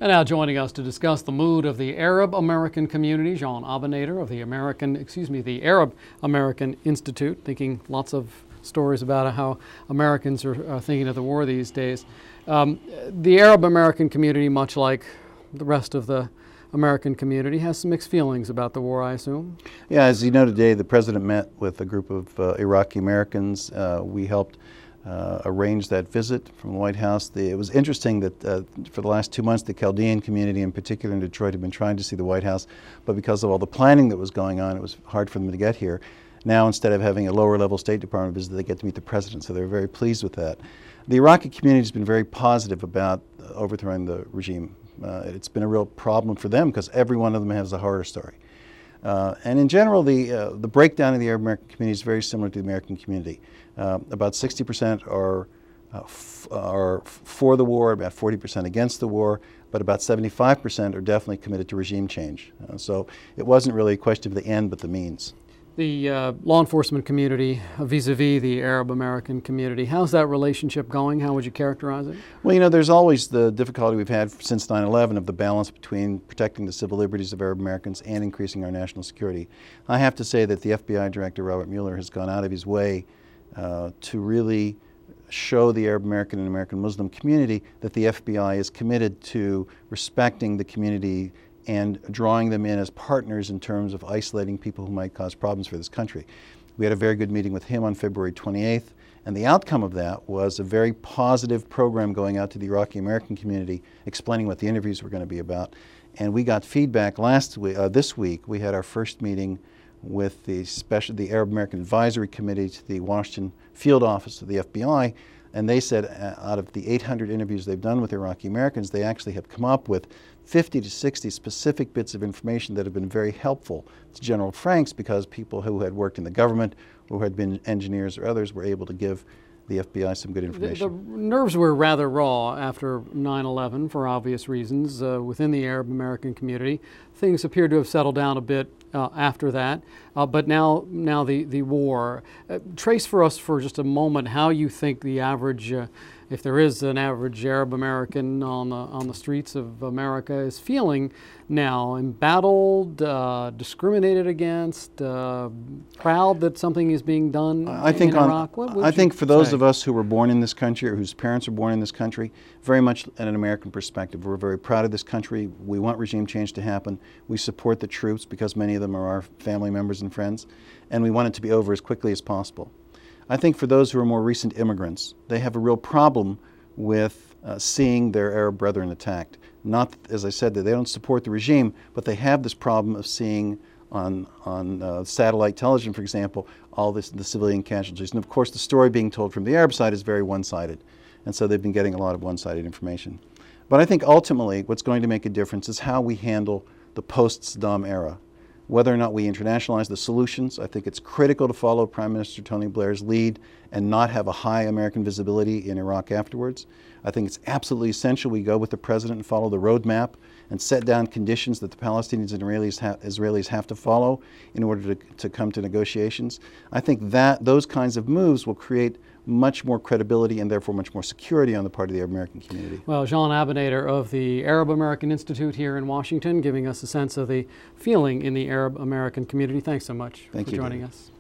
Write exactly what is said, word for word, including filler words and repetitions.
And now joining us to discuss the mood of the Arab American community, Jean Abounader of the American, excuse me, the Arab American Institute, thinking lots of stories about how Americans are, are thinking of the war these days. Um, the Arab American community, much like the rest of the American community, has some mixed feelings about the war, I assume. Yeah, as you know, today the president met with a group of uh, Iraqi Americans. Uh, we helped uh, arrange that visit from the White House. The, it was interesting that uh, for the last two months the Chaldean community in particular in Detroit had been trying to see the White House, but because of all the planning that was going on, it was hard for them to get here. Now, instead of having a lower level State Department visit, they get to meet the president, so they're very pleased with that. The Iraqi community has been very positive about uh, overthrowing the regime. Uh, it's been a real problem for them because every one of them has a horror story. Uh, and in general, the, uh, the breakdown of the Arab American community is very similar to the American community. Uh, about sixty percent are, uh, f are for the war, about forty percent against the war, but about seventy-five percent are definitely committed to regime change. Uh, so it wasn't really a question of the end, but the means. The uh, law enforcement community vis-a-vis the Arab American community, how's that relationship going? How would you characterize it? Well, you know, there's always the difficulty we've had since nine eleven of the balance between protecting the civil liberties of Arab Americans and increasing our national security. I have to say that the F B I Director Robert Mueller has gone out of his way uh, to really show the Arab American and American Muslim community that the F B I is committed to respecting the community and drawing them in as partners in terms of isolating people who might cause problems for this country. We had a very good meeting with him on February twenty-eighth, and the outcome of that was a very positive program going out to the Iraqi American community explaining what the interviews were going to be about. And we got feedback last week, uh, this week. We had our first meeting with the special, the Arab American Advisory Committee to the Washington field office of the F B I, and they said uh, out of the eight hundred interviews they've done with Iraqi Americans, they actually have come up with fifty to sixty specific bits of information that have been very helpful to General Franks, because people who had worked in the government, who had been engineers or others, were able to give the F B I some good information. The, the nerves were rather raw after nine eleven for obvious reasons uh, within the Arab American community. Things appear to have settled down a bit uh, after that, uh, but now, now the, the war. Uh, trace for us for just a moment how you think the average, uh, if there is an average Arab American on the, on the streets of America, is feeling now, embattled, uh, discriminated against, uh, proud that something is being done I in, think in on, Iraq? What would I think for those say? of us who were born in this country or whose parents were born in this country, very much in an American perspective. We're very proud of this country. We want regime change to happen. We support the troops because many of them are our family members and friends, and we want it to be over as quickly as possible. I think for those who are more recent immigrants, they have a real problem with uh, seeing their Arab brethren attacked. Not, as I said, that they don't support the regime, but they have this problem of seeing on, on uh, satellite television, for example, all this, the civilian casualties. And of course, the story being told from the Arab side is very one-sided. And so they've been getting a lot of one-sided information. But I think ultimately what's going to make a difference is how we handle the post-Saddam era. Whether or not we internationalize the solutions, I think it's critical to follow Prime Minister Tony Blair's lead and not have a high American visibility in Iraq afterwards. I think it's absolutely essential we go with the president and follow the roadmap and set down conditions that the Palestinians and Israelis, ha Israelis have to follow in order to, to come to negotiations. I think that those kinds of moves will create much more credibility and therefore much more security on the part of the Arab American community. Well, Jean Abounader of the Arab American Institute here in Washington, giving us a sense of the feeling in the Arab American community. Thanks so much Thank for you, joining David. us.